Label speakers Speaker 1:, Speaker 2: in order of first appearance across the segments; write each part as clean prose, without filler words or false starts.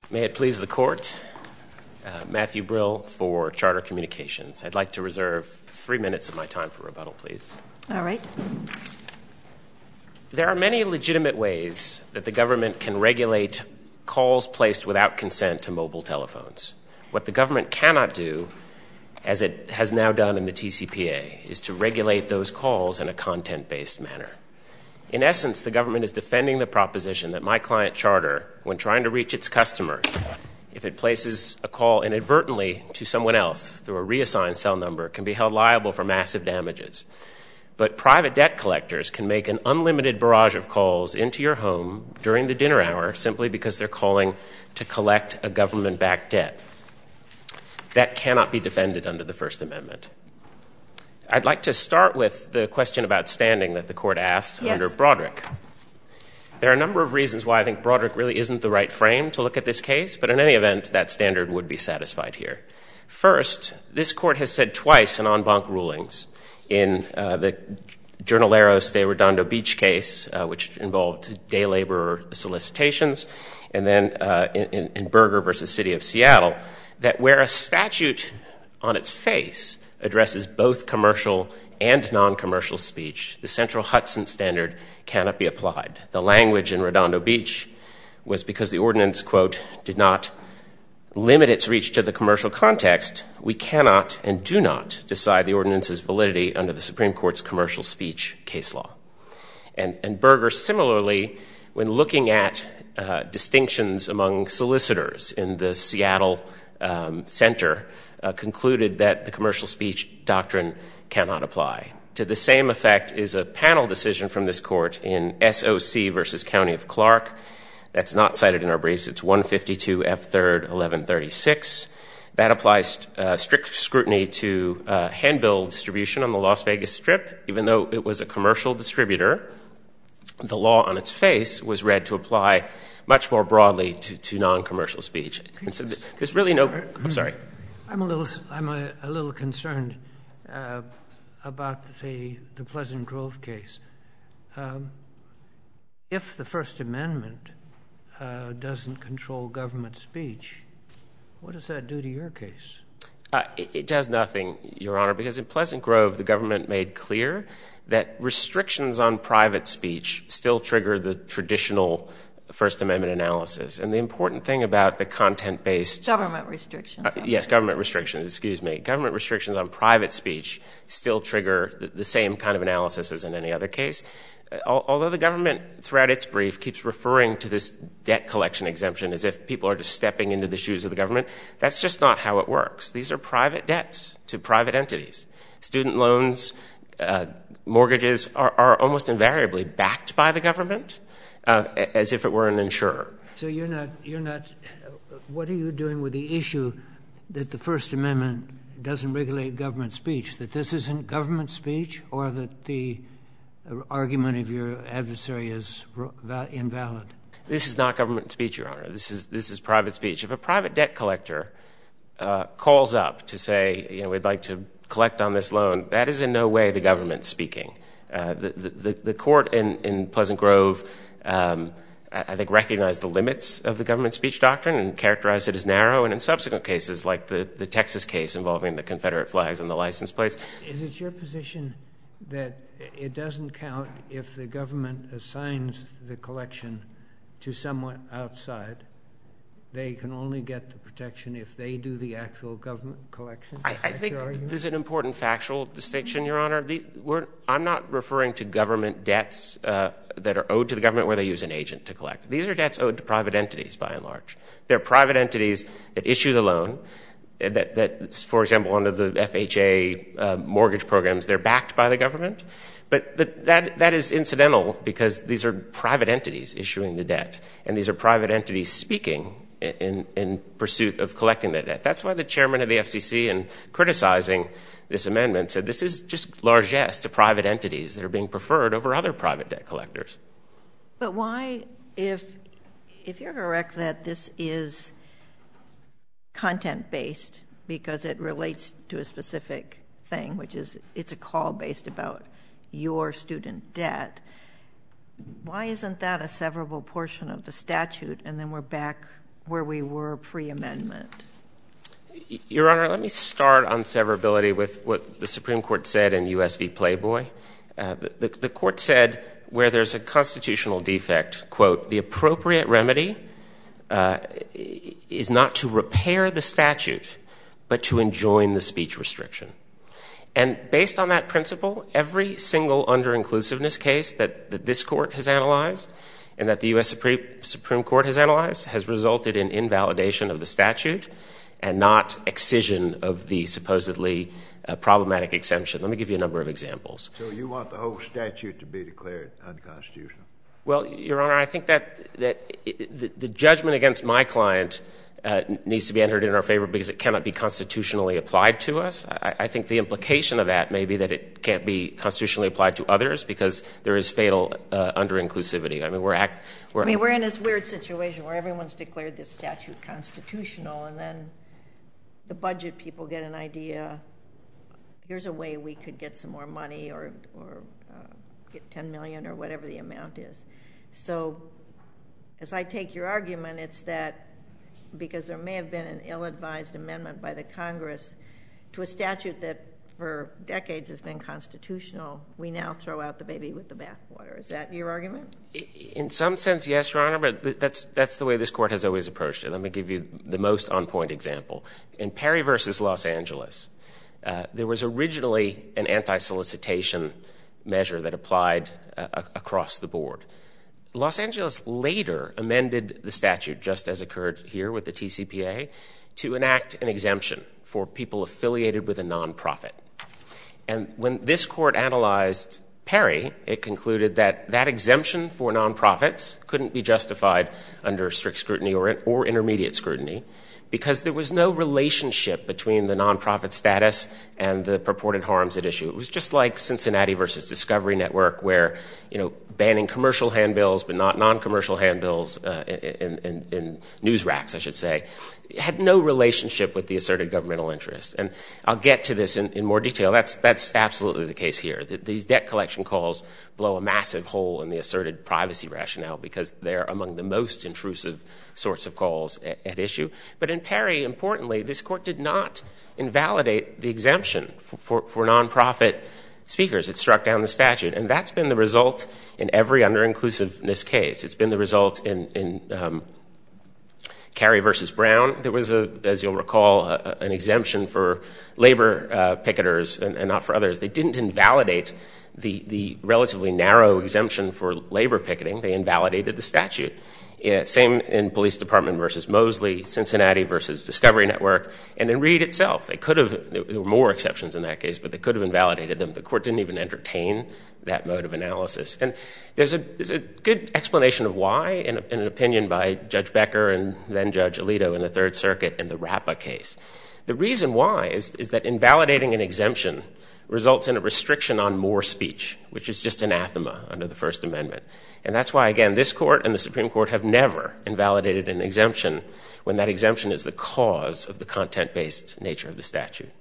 Speaker 1: May it please the Court, Matthew Brill for Charter Communications. I'd like to reserve 3 minutes of my time for rebuttal, please.
Speaker 2: All right.
Speaker 1: There are many legitimate ways that the government can regulate calls placed without consent to mobile telephones. What the government cannot do, as it has now done in the TCPA, is to regulate those calls in a content-based manner. In essence, the government is defending the proposition that my client Charter, when trying to reach its customer, if it places a call inadvertently to someone else through a reassigned cell number, can be held liable for massive damages. But private debt collectors can make an unlimited barrage of calls into your home during the dinner hour simply because they're calling to collect a government-backed debt. That cannot be defended under the First Amendment. I'd like to start with the question about standing that the Court asked under Broderick. There are a number of reasons why I think Broderick really isn't the right frame to look at this case, but in any event, that standard would be satisfied here. First, this Court has said twice in en banc rulings in the Jornaleros de Redondo Beach case, which involved day labor solicitations, and then in Berger versus City of Seattle, that where a statute on its face addresses both commercial and non-commercial speech, the central Hudson standard cannot be applied. The language in Redondo Beach was because the ordinance, quote, did not limit its reach to the commercial context, we cannot and do not decide the ordinance's validity under the Supreme Court's commercial speech case law. And Berger similarly, when looking at distinctions among solicitors in the Seattle Center, concluded that the commercial speech doctrine cannot apply. To the same effect is a panel decision from this Court in SOC versus County of Clark. That's not cited in our briefs. It's 152 F. 3rd 1136. That applies strict scrutiny to handbill distribution on the Las Vegas Strip. Even though it was a commercial distributor, the law on its face was read to apply much more broadly to non-commercial speech. And so there's really no — I'm sorry.
Speaker 3: I'm a little concerned about the Pleasant Grove case. If the First Amendment doesn't control government speech, what does that do to your case?
Speaker 1: It does nothing, Your Honor, because in Pleasant Grove, the government made clear that restrictions on private speech still trigger the traditional First Amendment analysis. And the important thing about the content-based —
Speaker 2: Government restrictions.
Speaker 1: Yes, government restrictions, excuse me. Government restrictions on private speech still trigger the same kind of analysis as in any other case. Although the government, throughout its brief, keeps referring to this debt collection exemption as if people are just stepping into the shoes of the government, that's just not how it works. These are private debts to private entities. Student loans, mortgages are almost invariably backed by the government, as if it were an insurer.
Speaker 3: So you're not — what are you doing with the issue that the First Amendment doesn't regulate government speech, that this isn't government speech, or that the argument of your adversary is invalid?
Speaker 1: This is not government speech, Your Honor. This is private speech. If a private debt collector calls up to say, we'd like to collect on this loan, that is in no way the government speaking. The court in Pleasant Grove, I think, recognized the limits of the government speech doctrine and characterized it as narrow. And in subsequent cases, like the Texas case involving the Confederate flags on the license plates.
Speaker 3: Is it your position that it doesn't count if the government assigns the collection to someone outside? They can only get the protection if they do the actual government collection?
Speaker 1: I think there's an important factual distinction, Your Honor. I'm not referring to government debts that are owed to the government where they use an agent to collect. These are debts owed to private entities, by and large. They're private entities that issue the loan, that for example, under the FHA mortgage programs, they're backed by the government. But that is incidental because these are private entities issuing the debt, and these are private entities speaking in pursuit of collecting that debt. That's why the chairman of the FCC, in criticizing this amendment, said this is just largesse to private entities that are being preferred over other private debt collectors.
Speaker 2: But why, if you're correct that this is content-based because it relates to a specific thing, which is it's a call based about your student debt, why isn't that a severable portion of the statute, and then we're back where we were pre-amendment?
Speaker 1: Your Honor, let me start on severability with what the Supreme Court said in U.S. v. Playboy. The Court said where there's a constitutional defect, quote, the appropriate remedy is not to repair the statute, but to enjoin the speech restriction. And based on that principle, every single under-inclusiveness case that this Court has analyzed and that the U.S. Supreme Court has analyzed has resulted in invalidation of the statute and not excision of the supposedly problematic exemption. Let me give you a number of examples.
Speaker 4: So you want the whole statute to be declared unconstitutional?
Speaker 1: Well, Your Honor, I think that the judgment against my client needs to be entered in our favor because it cannot be constitutionally applied to us. I think the implication of that may be that it can't be constitutionally applied to others because there is fatal under-inclusivity. I mean, we're in
Speaker 2: this weird situation where everyone's declared this statute constitutional, and then the budget people get an idea, here's a way we could get some more money or get $10 million or whatever the amount is. So as I take your argument, it's that because there may have been an ill-advised amendment by the Congress to a statute that for decades has been constitutional, we now throw out the baby with the bathwater. Is that your argument?
Speaker 1: In some sense, yes, Your Honor, but that's the way this Court has always approached it. Let me give you the most on-point example. In Perry v. Los Angeles, there was originally an anti-solicitation measure that applied across the board. Los Angeles later amended the statute, just as occurred here with the TCPA, to enact an exemption for people affiliated with a nonprofit. And when this Court analyzed Perry, it concluded that that exemption for nonprofits couldn't be justified under strict scrutiny or intermediate scrutiny because there was no relationship between the nonprofit status and the purported harms at issue. It was just like Cincinnati versus Discovery Network, where, banning commercial handbills but not non-commercial handbills in news racks, I should say, had no relationship with the asserted governmental interest. And I'll get to this in more detail. That's absolutely the case here. These debt collection calls blow a massive hole in the asserted privacy rationale because they're among the most intrusive sorts of calls at issue. But in Perry, importantly, this Court did not invalidate the exemption for nonprofit speakers. It struck down the statute. And that's been the result in every under-inclusiveness case. It's been the result in Carey versus Brown. There was, as you'll recall, an exemption for labor picketers and not for others. They didn't invalidate the relatively narrow exemption for labor picketing. They invalidated the statute. Same in Police Department versus Mosley, Cincinnati versus Discovery Network, and in Reed itself. There were more exceptions in that case, but they could have invalidated them. The Court didn't even entertain that mode of analysis. And there's a good explanation of why in an opinion by Judge Becker and then Judge Alito in the Third Circuit in the RAPA case. The reason why is that invalidating an exemption results in a restriction on more speech, which is just anathema under the First Amendment. And that's why, again, this Court and the Supreme Court have never invalidated an exemption when that exemption is the cause of the content-based nature of the statute.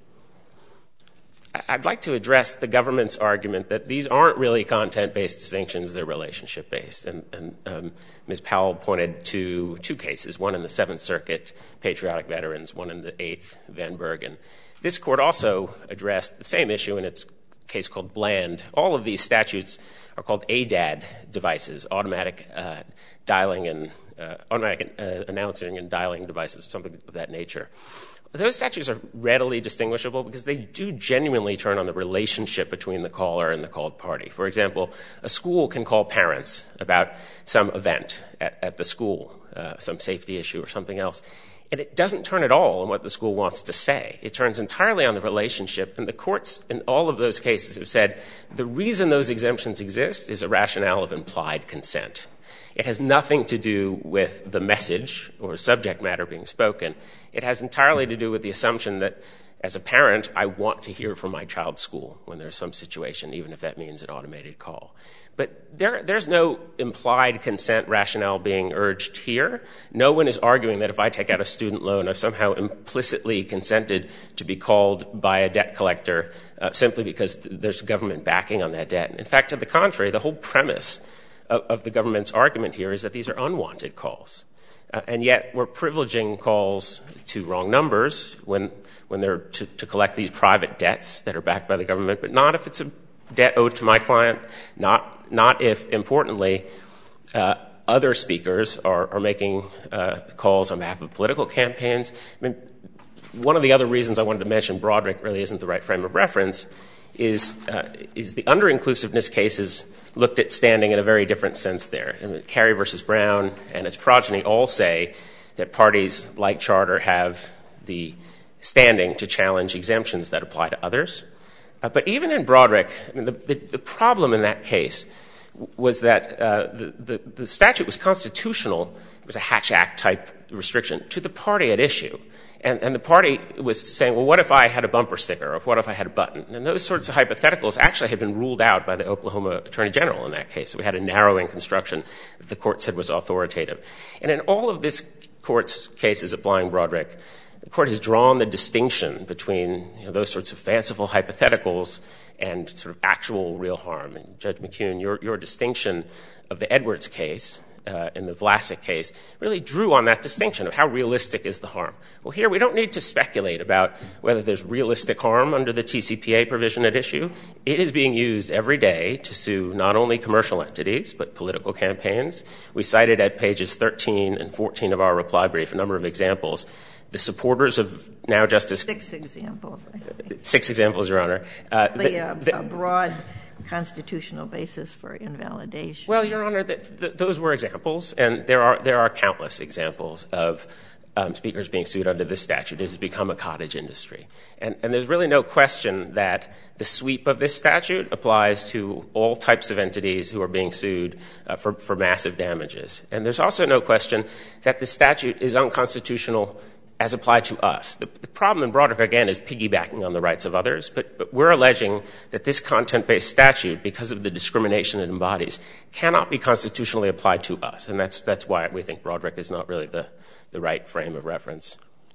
Speaker 1: I'd like to address the government's argument that these aren't really content-based distinctions, they're relationship-based. And Ms. Powell pointed to two cases, one in the Seventh Circuit, Patriotic Veterans, one in the Eighth, Van Bergen. This Court also addressed the same issue in its case called Bland. All of these statutes are called ADAD devices, automatic dialing and automatic announcing and dialing devices, something of that nature. Those statutes are readily distinguishable because they do genuinely turn on the relationship between the caller and the called party. For example, a school can call parents about some event at the school, some safety issue or something else. And it doesn't turn at all on what the school wants to say. It turns entirely on the relationship. And the courts in all of those cases have said the reason those exemptions exist is a rationale of implied consent. It has nothing to do with the message or subject matter being spoken. It has entirely to do with the assumption that as a parent, I want to hear from my child's school when there's some situation, even if that means an automated call. But there's no implied consent rationale being urged here. No one is arguing that if I take out a student loan, I've somehow implicitly consented to be called by a debt collector simply because there's government backing on that debt. In fact, to the contrary, the whole premise of the government's argument here is that these are unwanted calls. And yet we're privileging calls to wrong numbers when they're to collect these private debts that are backed by the government, but not if it's a debt owed to my client, not if, importantly, other speakers are making calls on behalf of political campaigns. I mean, one of the other reasons I wanted to mention Broderick really isn't the right frame of reference is the under-inclusiveness cases looked at standing in a very different sense there. I mean, Carey versus Brown and its progeny all say that parties like Charter have the standing to challenge exemptions that apply to others. But even in Broderick, I mean, the problem in that case was that the statute was constitutional. It was a Hatch Act type restriction to the party at issue. And the party was saying, well, what if I had a bumper sticker, or what if I had a button? And those sorts of hypotheticals actually had been ruled out by the Oklahoma Attorney General in that case. We had a narrowing construction that the court said was authoritative. And in all of this court's cases applying Broderick, the court has drawn the distinction between those sorts of fanciful hypotheticals and sort of actual real harm. And Judge McKeown, your distinction of the Edwards case in the Vlasic case really drew on that distinction of how realistic is the harm. Well, here we don't need to speculate about whether there's realistic harm under the TCPA provision at issue. It is being used every day to sue not only commercial entities, but political campaigns. We cited at pages 13 and 14 of our reply brief a number of examples. The supporters of now Justice...
Speaker 2: 6 examples, I think.
Speaker 1: 6 examples, Your Honor.
Speaker 2: A broad constitutional basis for invalidation.
Speaker 1: Well, Your Honor, those were examples, and there are countless examples of speakers being sued under this statute. It has become a cottage industry. And there's really no question that the sweep of this statute applies to all types of entities who are being sued for massive damages. And there's also no question that the statute is unconstitutional as applied to us. The problem in Broderick, again, is piggybacking on the rights of others, but we're alleging that this content-based statute, because of the discrimination it embodies, cannot be constitutionally applied to us, and that's why we think Broderick is not really the right frame of reference.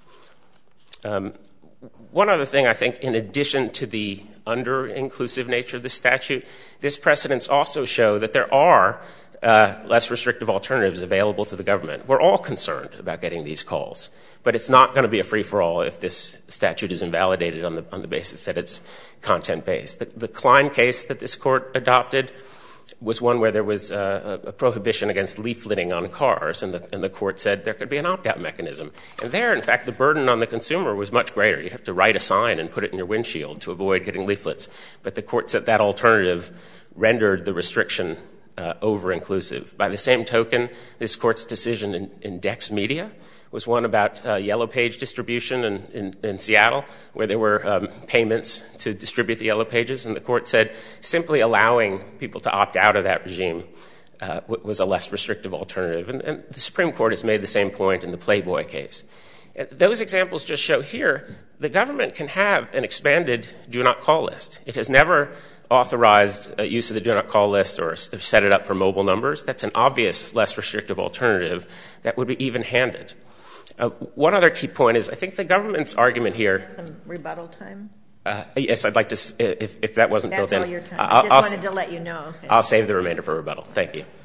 Speaker 1: One other thing, I think, in addition to the under-inclusive nature of the statute, this precedents also show that there are less restrictive alternatives available to the government. We're all concerned about getting these calls, but it's not going to be a free-for-all if this statute is invalidated on the basis that it's content-based. The Klein case that this court adopted was one where there was a prohibition against leafleting on cars, and the court said there could be an opt-out mechanism. And there, in fact, the burden on the consumer was much greater. You'd have to write a sign and put it in your windshield to avoid getting leaflets. But the court said that alternative rendered the restriction over-inclusive. By the same token, this court's decision in Dex Media was one about Yellow Page distribution in Seattle, where there were payments to distribute the Yellow Pages, and the court said simply allowing people to opt out of that regime was a less restrictive alternative. And the Supreme Court has made the same point in the Playboy case. Those examples just show here the government can have an expanded do-not-call list. It has never authorized use of the do-not-call list or set it up for mobile numbers. That's an obvious, less restrictive alternative that would be even-handed. One other key point is I think the government's argument here... Some
Speaker 2: rebuttal time?
Speaker 1: Yes, I'd like to, if that wasn't built in...
Speaker 2: That's all your time. I just wanted to let you know. Okay.
Speaker 1: I'll save the remainder for rebuttal. Thank you.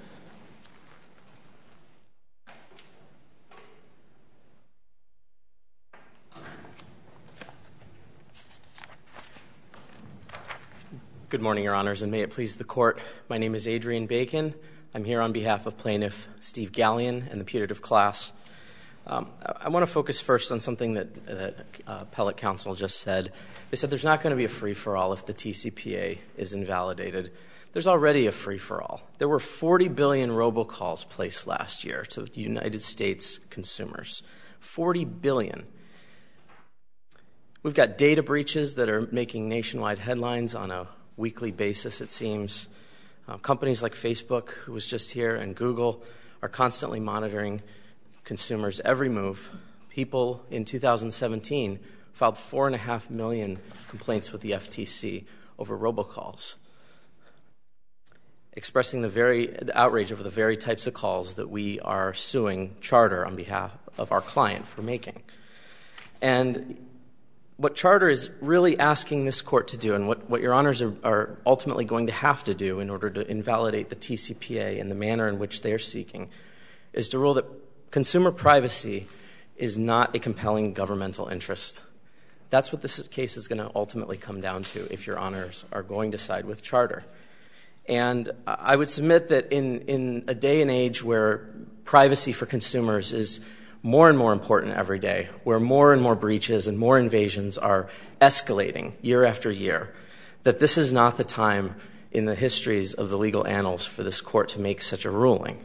Speaker 5: Good morning, Your Honors, and may it please the Court. My name is Adrian Bacon. I'm here on behalf of Plaintiff Steve Gallion and the putative class. I want to focus first on something that appellate counsel just said. They said there's not going to be a free-for-all if the TCPA is invalidated. There's already a free-for-all. There were 40 billion robocalls placed last year to United States consumers. 40 billion. We've got data breaches that are making nationwide headlines on a weekly basis, it seems. Companies like Facebook, who was just here, and Google are constantly monitoring consumers' every move. People in 2017 filed 4.5 million complaints with the FTC over robocalls, expressing the outrage over the very types of calls that we are suing Charter on behalf of our client for making. And what Charter is really asking this court to do, and what Your Honors are ultimately going to have to do in order to invalidate the TCPA in the manner in which they are seeking, is to rule that consumer privacy is not a compelling governmental interest. That's what this case is going to ultimately come down to if Your Honors are going to side with Charter. And I would submit that in a day and age where privacy for consumers is more and more important every day, where more and more breaches and more invasions are escalating year after year, that this is not the time in the histories of the legal annals for this court to make such a ruling.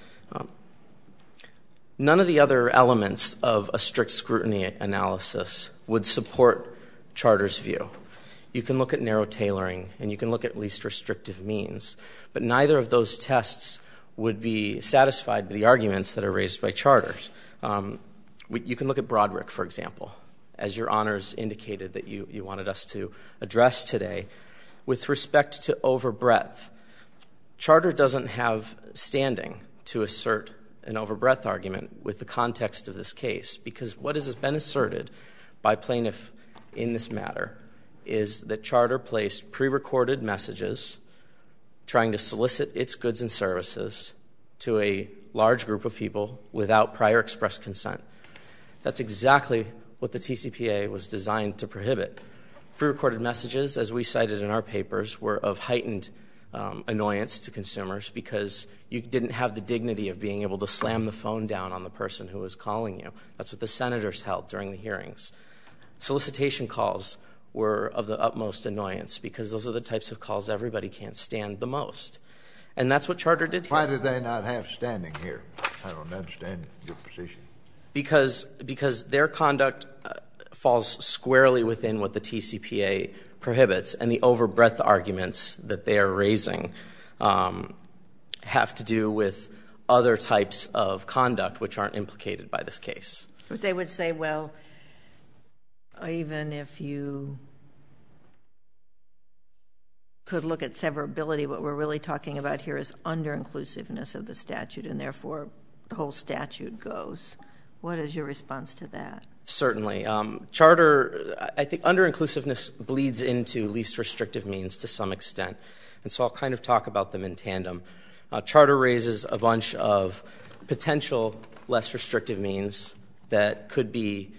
Speaker 5: None of the other elements of a strict scrutiny analysis would support Charter's view. You can look at narrow tailoring and you can look at least restrictive means, but neither of those tests would be satisfied by the arguments that are raised by Charters. You can look at Broderick, for example, as Your Honors indicated that you wanted us to address today. With respect to overbreadth, Charter doesn't have standing to assert an overbreadth argument with the context of this case, because what has been asserted by plaintiff in this matter is that Charter placed pre-recorded messages trying to solicit its goods and services to a large group of people without prior express consent. That's exactly what the TCPA was designed to prohibit. Pre-recorded messages, as we cited in our papers, were of heightened annoyance to consumers because you didn't have the dignity of being able to slam the phone down on the person who was calling you. That's what the senators held during the hearings. Solicitation calls were of the utmost annoyance because those are the types of calls everybody can't stand the most. And that's what Charter did here.
Speaker 4: Why did they not have standing here? I don't understand your position.
Speaker 5: Because their conduct falls squarely within what the TCPA prohibits, and the overbreadth arguments that they are raising have to do with other types of conduct which aren't implicated by this case.
Speaker 2: But they would say, well, even if you could look at severability, what we're really talking about here is under-inclusiveness of the statute, and therefore the whole statute goes. What is your response to that?
Speaker 5: Certainly. Charter, I think under-inclusiveness bleeds into least restrictive means to some extent, and so I'll kind of talk about them in tandem. Charter raises a bunch of potential less restrictive means that could be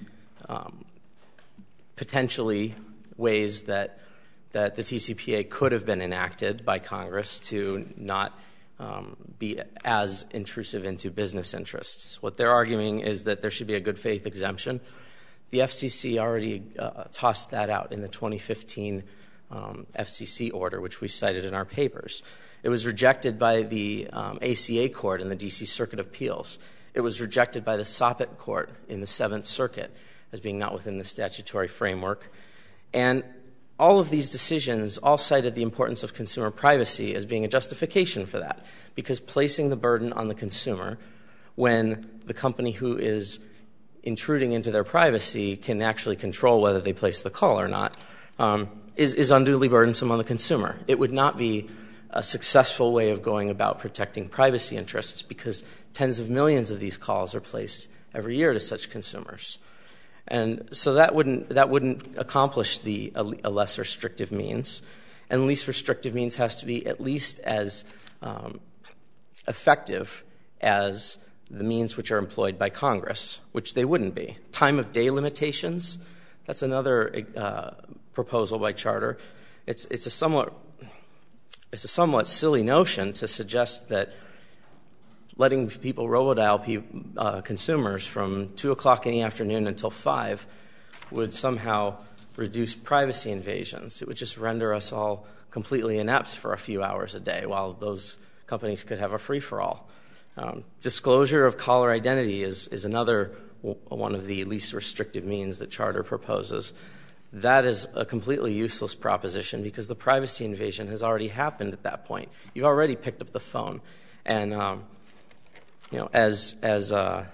Speaker 5: potentially ways that the TCPA could have been enacted by Congress to not be as intrusive into business interests. What they're arguing is that there should be a good faith exemption. The FCC already tossed that out in the 2015 FCC order, which we cited in our papers. It was rejected by the ACA court in the D.C. Circuit of Appeals. It was rejected by the Soppet court in the Seventh Circuit as being not within the statutory framework. And all of these decisions all cited the importance of consumer privacy as being a justification for that, because placing the burden on the consumer when the company who is intruding into their privacy can actually control whether they place the call or not is unduly burdensome on the consumer. It would not be a successful way of going about protecting privacy interests because tens of millions of these calls are placed every year to such consumers. And so that wouldn't accomplish a less restrictive means. And least restrictive means has to be at least as effective as the means which are employed by Congress, which they wouldn't be. Time of day limitations, that's another proposal by Charter. It's a somewhat silly notion to suggest that letting people robodial consumers from 2 o'clock in the afternoon until 5 would somehow reduce privacy invasions. It would just render us all completely inept for a few hours a day while those companies could have a free-for-all. Disclosure of caller identity is another one of the least restrictive means that Charter proposes. That is a completely useless proposition because the privacy invasion has already happened at that point. You've already picked up the phone. And, as the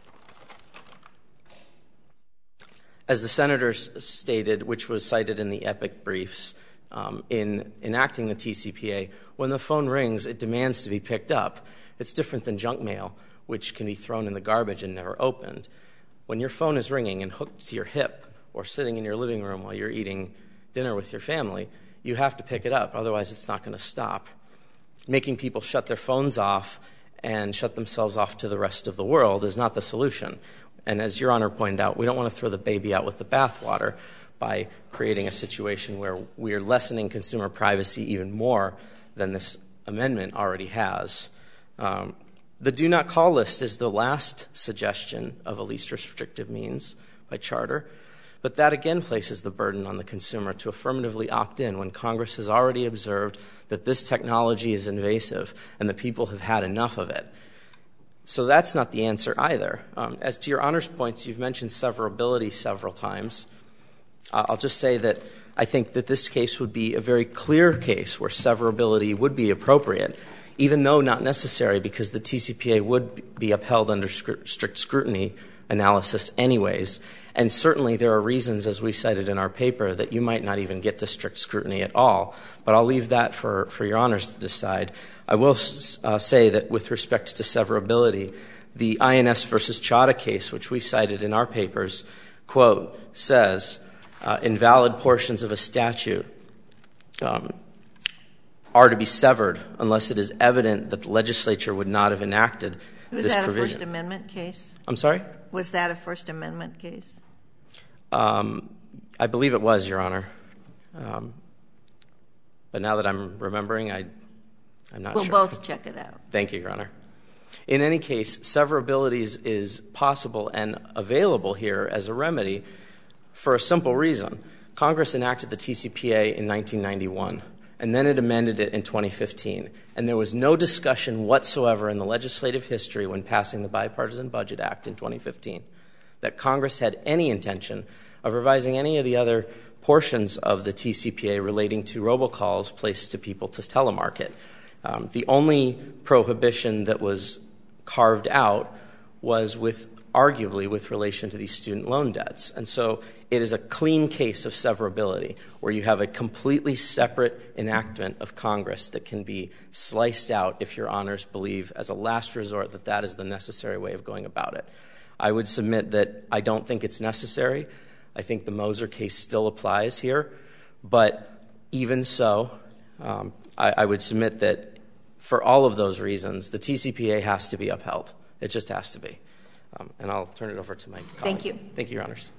Speaker 5: senators stated, which was cited in the EPIC briefs, in enacting the TCPA, when the phone rings, it demands to be picked up. It's different than junk mail, which can be thrown in the garbage and never opened. When your phone is ringing and hooked to your hip or sitting in your living room while you're eating dinner with your family, you have to pick it up. Otherwise, it's not going to stop. Making people shut their phones off and shut themselves off to the rest of the world is not the solution. And as Your Honor pointed out, we don't want to throw the baby out with the bathwater by creating a situation where we are lessening consumer privacy even more than this amendment already has. The do not call list is the last suggestion of a least restrictive means by charter, but that again places the burden on the consumer to affirmatively opt in when Congress has already observed that this technology is invasive and the people have had enough of it. So that's not the answer either. As to Your Honor's points, you've mentioned severability several times. I'll just say that I think that this case would be a very clear case where severability would be appropriate, even though not necessary, because the TCPA would be upheld under strict scrutiny analysis anyways. And certainly there are reasons, as we cited in our paper, that you might not even get to strict scrutiny at all. But I'll leave that for Your Honors to decide. I will say that with respect to severability, the INS versus Chadha case, which we cited in our papers, quote, says, invalid portions of a statute are to be severed unless it is evident that the legislature would not have enacted this provision. Was that a
Speaker 2: First Amendment case?
Speaker 5: I'm sorry?
Speaker 2: Was that a First Amendment case?
Speaker 5: I believe it was, Your Honor. But now that I'm remembering, I'm not sure.
Speaker 2: We'll both check it out.
Speaker 5: Thank you, Your Honor. In any case, severability is possible and available here as a remedy for a simple reason. Congress enacted the TCPA in 1991, and then it amended it in 2015. And there was no discussion whatsoever in the legislative history when passing the Bipartisan Budget Act in 2015 that Congress had any intention of revising any of the other portions of the TCPA relating to robocalls placed to people to telemarket. The only prohibition that was carved out was arguably with relation to these student loan debts. And so it is a clean case of severability where you have a completely separate enactment of Congress that can be sliced out if Your Honors believe as a last resort that that is the necessary way of going about it. I would submit that I don't think it's necessary. I think the Moser case still applies here. But even so, I would submit that for all of those reasons, the TCPA has to be upheld. It just has to be. And I'll turn it over to my colleague.
Speaker 2: Thank you.
Speaker 5: Thank you, Your Honors.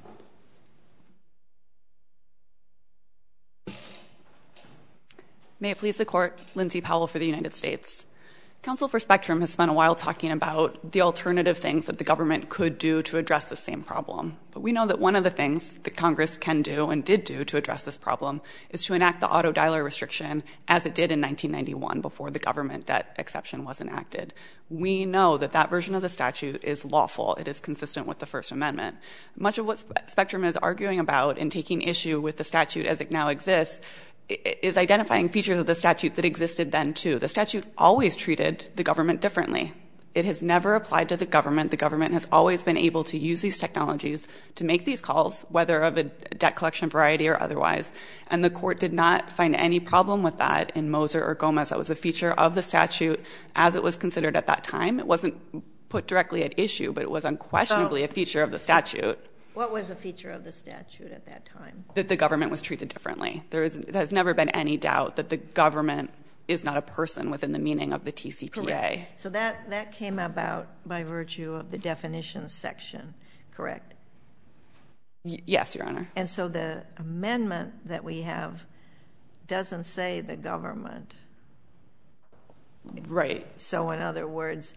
Speaker 6: May it please the Court, Lindsay Powell for the United States. Counsel for Spectrum has spent a while talking about the alternative things that the government could do to address the same problem. But we know that one of the things that Congress can do and did do to address this problem is to enact the auto dialer restriction as it did in 1991 before the government debt exception was enacted. We know that that version of the statute is lawful. It is consistent with the First Amendment. Much of what Spectrum is arguing about in taking issue with the statute as it now exists is identifying features of the statute that existed then, too. The statute always treated the government differently. It has never applied to the government. The government has always been able to use these technologies to make these calls, whether of a debt collection variety or otherwise. And the Court did not find any problem with that in Moser or Gomez. That was a feature of the statute as it was considered at that time. It wasn't put directly at issue, but it was unquestionably a feature of the statute.
Speaker 2: What was a feature of the statute at that time? That
Speaker 6: the government was treated differently. There has never been any doubt that the government is not a person within the meaning of the TCPA.
Speaker 2: Correct. So that came about by virtue of the definitions section, correct?
Speaker 6: Yes, Your Honor.
Speaker 2: And so the amendment that we have doesn't say the government.
Speaker 6: Right.
Speaker 2: So in other words,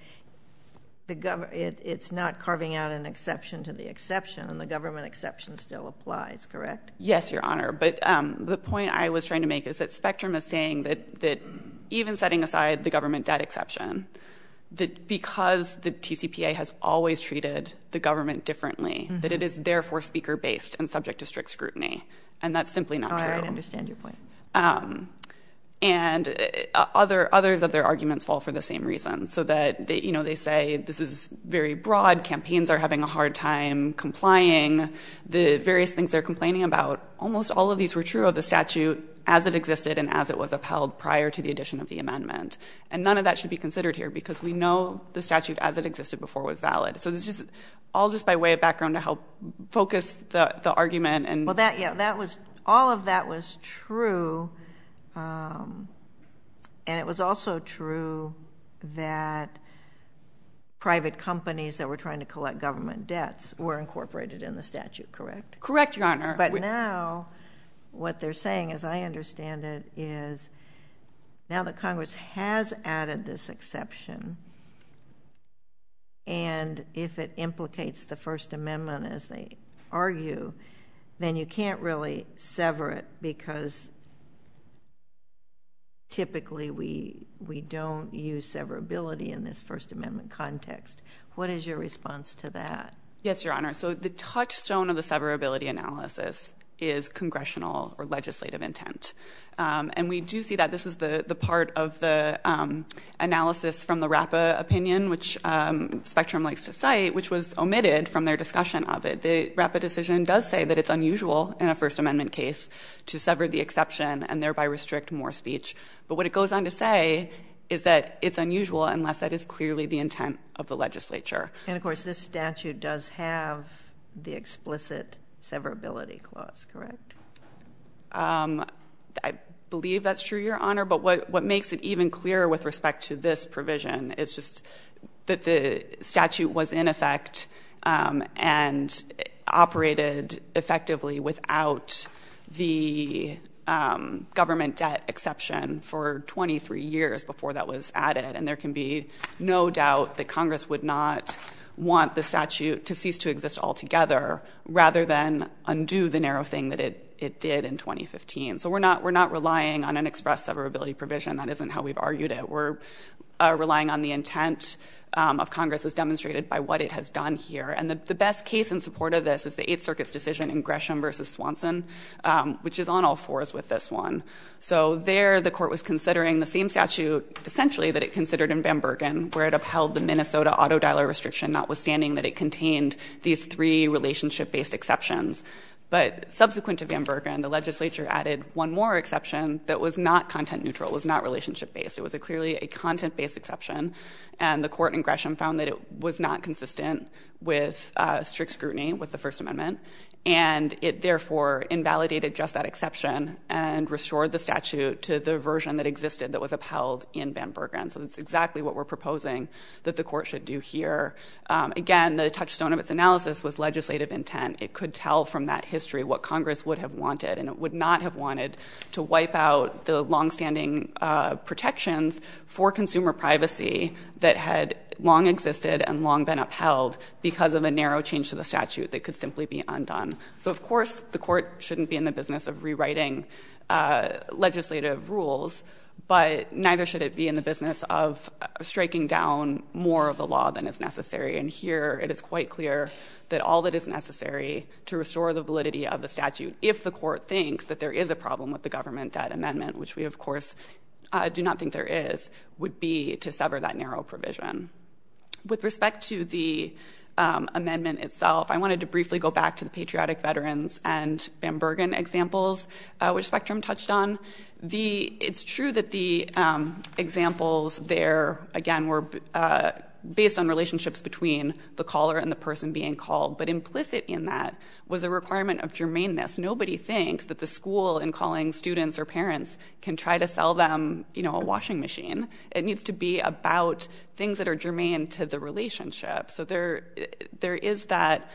Speaker 2: it's not carving out an exception to the exception, and the government exception still applies, correct?
Speaker 6: Yes, Your Honor. But the point I was trying to make is that Spectrum is saying that even setting aside the government debt exception, that because the TCPA has always treated the government differently, that it is therefore speaker-based and subject to strict scrutiny. And that's simply not true.
Speaker 2: I understand your point.
Speaker 6: And others of their arguments fall for the same reason, so that they say this is very broad, campaigns are having a hard time complying, the various things they're complaining about, almost all of these were true of the statute as it existed and as it was upheld prior to the addition of the amendment. And none of that should be considered here because we know the statute as it existed before was valid. So this is all just by way of background to help focus the argument. And
Speaker 2: well, all of that was true. And it was also true that private companies that were trying to collect government debts were incorporated in the statute, correct?
Speaker 6: Correct, Your Honor.
Speaker 2: But now what they're saying, as I understand it, is now that Congress has added this exception, and if it implicates the First Amendment, as they argue, then you can't really sever it because typically we don't use severability in this First Amendment context. What is your response to that?
Speaker 6: Yes, Your Honor. So the touchstone of the severability analysis is congressional or legislative intent. And we do see that this is the part of the analysis from the RAPA opinion, which Spectrum likes to cite, which was omitted from their discussion of it. The RAPA decision does say that it's unusual in a First Amendment case to sever the exception and thereby restrict more speech. But what it goes on to say is that it's unusual unless that is clearly the intent of the legislature.
Speaker 2: And, of course, this statute does have the explicit severability clause, correct?
Speaker 6: I believe that's true, Your Honor, but what makes it even clearer with respect to this provision is just that the statute was in effect and operated effectively without the government debt exception for 23 years before that was added. And there can be no doubt that Congress would not want the statute to cease to exist altogether rather than undo the narrow thing that it did in 2015. So we're not relying on an express severability provision. That isn't how we've argued it. We're relying on the intent of Congress as demonstrated by what it has done here. And the best case in support of this is the Eighth Circuit's decision in Gresham versus Swanson, which is on all fours with this one. So there the court was considering the same statute essentially that it considered in Van Bergen, where it upheld the Minnesota auto dialer restriction, notwithstanding that it contained these 3 relationship-based exceptions. But subsequent to Van Bergen, the legislature added one more exception that was not content neutral, was not relationship-based. It was clearly a content-based exception. And the court in Gresham found that it was not consistent with strict scrutiny with the First Amendment. And it therefore invalidated just that exception and restored the statute to the version that existed that was upheld in Van Bergen. So that's exactly what we're proposing that the court should do here. Again, the touchstone of its analysis was legislative intent. It could tell from that history what Congress would have wanted, and it would not have wanted to wipe out the longstanding protections for consumer privacy that had long existed and long been upheld because of a narrow change to the statute that could simply be undone. So, of course, the court shouldn't be in the business of rewriting legislative rules, but neither should it be in the business of striking down more of the law than is necessary. And here it is quite clear that all that is necessary to restore the validity of the statute, if the court thinks that there is a problem with the government debt amendment, which we, of course, do not think there is, would be to sever that narrow provision. With respect to the amendment itself, I wanted to briefly go back to the patriotic veterans and Van Bergen examples, which Spectrum touched on. It's true that the examples there, again, were based on relationships between the caller and the person being called, but implicit in that was a requirement of germaneness. Nobody thinks that the school, in calling students or parents, can try to sell them, a washing machine. It needs to be about things that are germane to the relationship. So there is that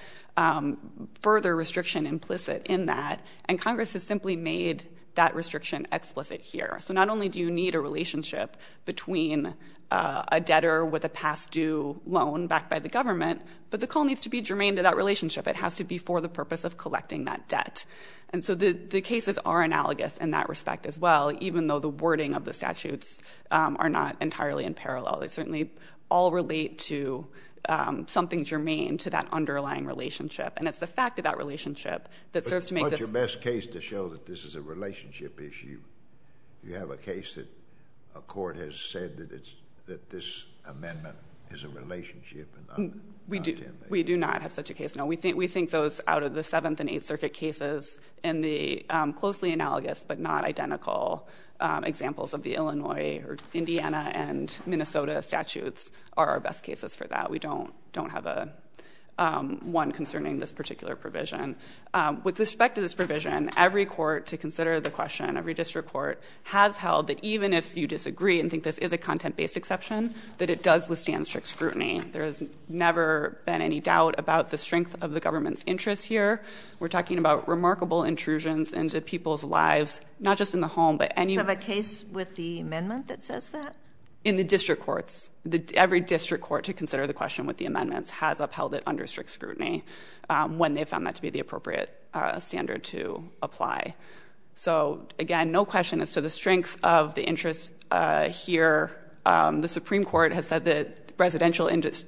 Speaker 6: further restriction implicit in that, and Congress has simply made that restriction explicit here. So not only do you need a relationship between a debtor with a past due loan backed by the government, but the call needs to be germane to that relationship. It has to be for the purpose of collecting that debt. And so the cases are analogous in that respect as well, even though the wording of the statutes are not entirely in parallel. They certainly all relate to something germane to that underlying relationship. And it's the fact of that relationship that serves to make this—
Speaker 4: What's your best case to show that this is a relationship issue? You have a case that a court has said that this amendment is a relationship and not
Speaker 6: we do not have such a case. No, we think those out of the Seventh and Eighth Circuit cases in the closely analogous but not identical examples of the Illinois or Indiana and Minnesota statutes are our best cases for that. We don't have a one concerning this particular provision. With respect to this provision, every court to consider the question, every district court, has held that even if you disagree and think this is a content-based exception, that it does withstand strict scrutiny. There has never been any doubt about the strength of the government's interests here. We're talking about remarkable intrusions into people's lives, not just in the home, but any—
Speaker 2: You have a case with the amendment that says that?
Speaker 6: In the district courts. Every district court to consider the question with the amendments has upheld it under strict scrutiny when they found that to be the appropriate standard to apply. So, again, no question as to the strength of the interests here. The Supreme Court has said that residential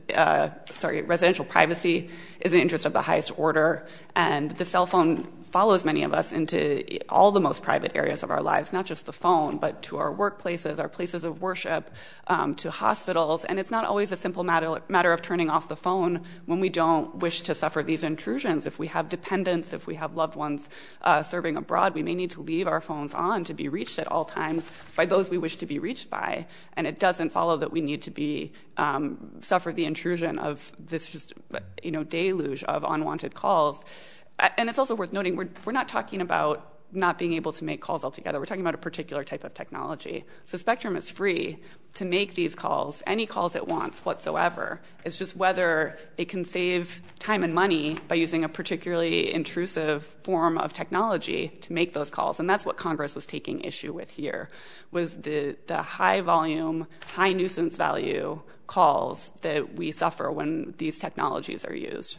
Speaker 6: privacy is an interest of the highest order, and the cell phone follows many of us into all the most private areas of our lives, not just the phone, but to our workplaces, our places of worship, to hospitals. And it's not always a simple matter of turning off the phone when we don't wish to suffer these intrusions. If we have dependents, if we have loved ones serving abroad, we may need to leave our phones on to be reached at all times by those we wish to be reached by. And it doesn't follow that we need to be suffer the intrusion of this just, deluge of unwanted calls. And it's also worth noting, we're not talking about not being able to make calls altogether. We're talking about a particular type of technology. So Spectrum is free to make these calls, any calls it wants whatsoever. It's just whether it can save time and money by using a particularly intrusive form of technology to make those calls. And that's what Congress was taking issue with here, was the high volume, high nuisance value calls that we suffer when these technologies are used.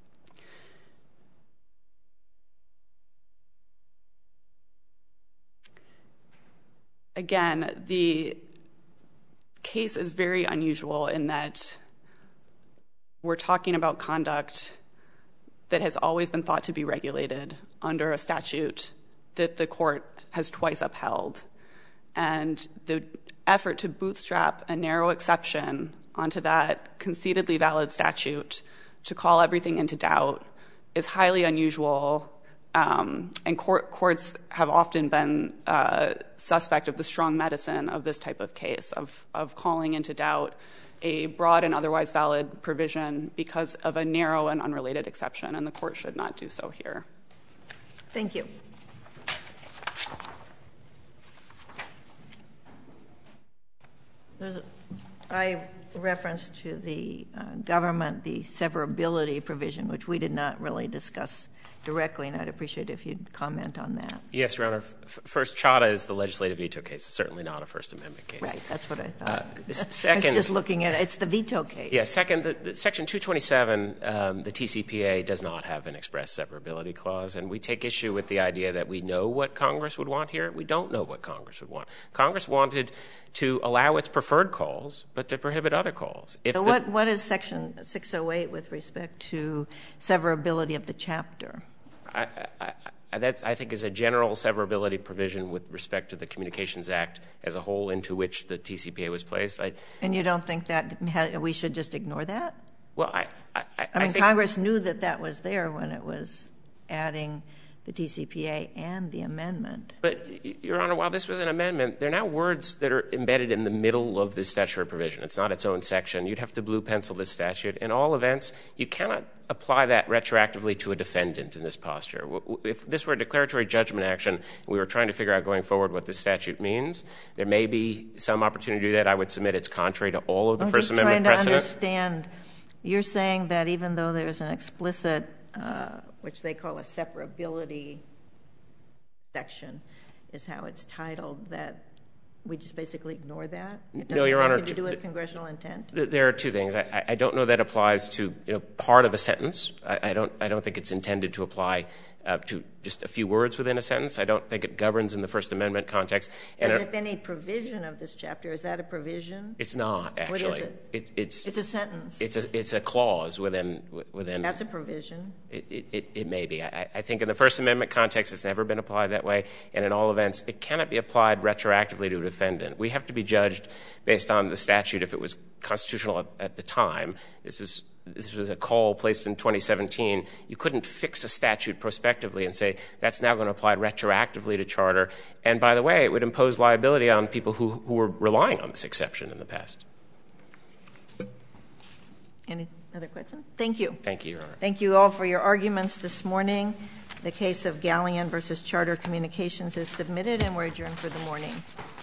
Speaker 6: Again, the case is very unusual in that we're talking about conduct that has always been thought to be regulated under a statute that the court has twice upheld. And the effort to bootstrap a narrow exception onto that conceitedly valid statute to call everything into doubt is highly unusual. And courts have often been suspect of the strong medicine of this type of case, of calling into doubt a broad and otherwise valid provision because of a narrow and unrelated exception, and the court should not do so here.
Speaker 2: Thank you. I referenced to the government the severability provision, which we did not really discuss directly, and I'd appreciate if you'd comment on that.
Speaker 1: Yes, Your Honor. First, Chadha is the legislative veto case. It's certainly not a First Amendment case.
Speaker 2: Right. That's what I thought.
Speaker 1: Second,
Speaker 2: I was just looking at it. It's the veto case.
Speaker 1: Yeah. Second, the Section 227, the TCPA does not have an express severability clause, and we take issue with the idea that we know what Congress would want here. We don't know what Congress would want. Congress wanted to allow its preferred calls, but to prohibit other calls.
Speaker 2: So what is Section 608 with respect to severability of the chapter?
Speaker 1: That, I think, is a general severability provision with respect to the Communications Act as a whole into which the TCPA was placed.
Speaker 2: And you don't think that we should just ignore that?
Speaker 1: Well,
Speaker 2: I mean,
Speaker 1: think
Speaker 2: Congress knew that that was there when it was adding the TCPA and the amendment.
Speaker 1: But, Your Honor, while this was an amendment, there are now words that are embedded in the middle of this statutory provision. It's not its own section. You'd have to blue pencil this statute. In all events, you cannot apply that retroactively to a defendant in this posture. If this were a declaratory judgment action and we were trying to figure out going forward what this statute means, there may be some opportunity to do that. I would submit it's contrary to all of the First Amendment precedent.
Speaker 2: I'm just trying to understand. You're saying that even though there's an explicit, which they call a separability section, is how it's titled, that we just basically ignore that?
Speaker 1: No, Your Honor.
Speaker 2: It doesn't have to do with congressional intent?
Speaker 1: There are two things. I don't know that applies to part of a sentence. I don't think it's intended to apply to just a few words within a sentence. I don't think it governs in the First Amendment context.
Speaker 2: As if any provision of this chapter, is that a provision?
Speaker 1: It's not, actually.
Speaker 2: What is it? It's a sentence.
Speaker 1: It's a clause within.
Speaker 2: That's a provision.
Speaker 1: It may be. I think in the First Amendment context, it's never been applied that way. And in all events, it cannot be applied retroactively to a defendant. We have to be judged based on the statute if it was constitutional at the time. This was a call placed in 2017. You couldn't fix a statute prospectively and say that's now going to apply retroactively to charter. And by the way, it would impose liability on people who were relying on this exception in the past.
Speaker 2: Any other questions? Thank you.
Speaker 1: Thank you, Your Honor.
Speaker 2: Thank you all for your arguments this morning. The case of Gallion versus Charter Communications is submitted, and we're adjourned for the morning.